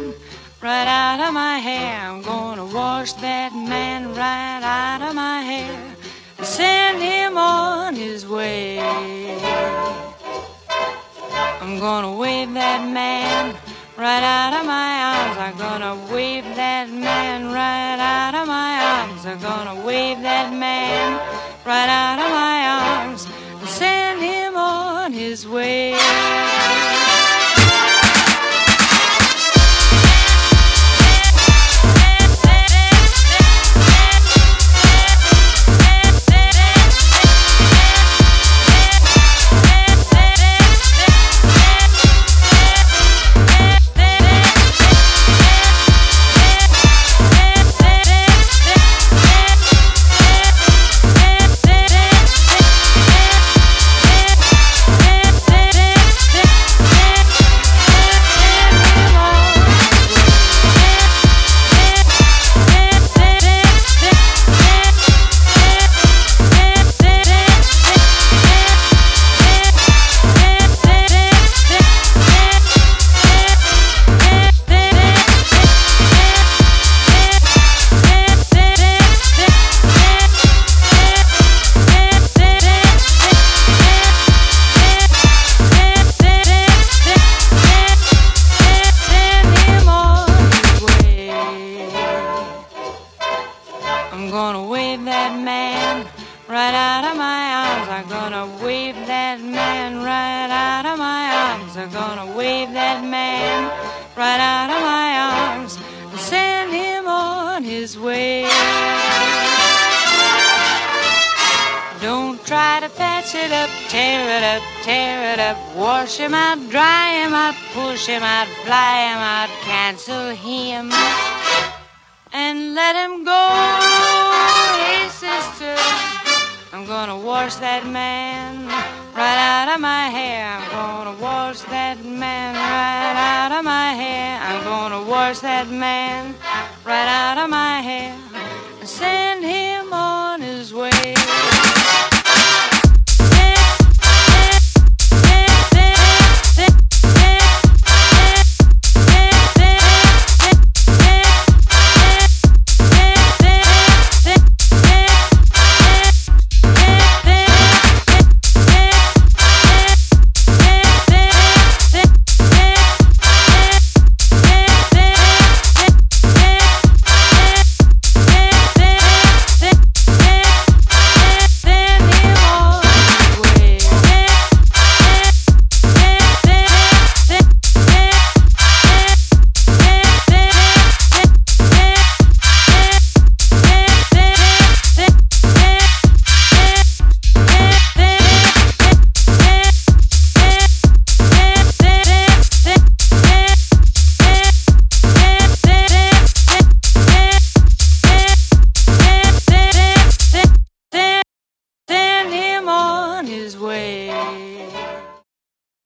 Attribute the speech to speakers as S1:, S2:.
S1: man right out of my hair. I'm gonna wash that man right out of my hair and send him on his way. I'm gonna wave that man right out of my arms. I'm gonna wave that man right out of my arms. I'm gonna wave that man right out of my arms and send him on his way. I'm gonna wave that man right out of my arms. I'm gonna wave that man right out of my arms. I'm gonna wave that man right out of my arms and send him on his way. Don't try to patch it up, tear it up, wash him out, dry him out, push him out, fly him out, cancel him and let him go. Hey sister, I'm gonna wash that man right out of my hair. I'm gonna wash that man right out of my hair. I'm gonna wash that man right out of my hair.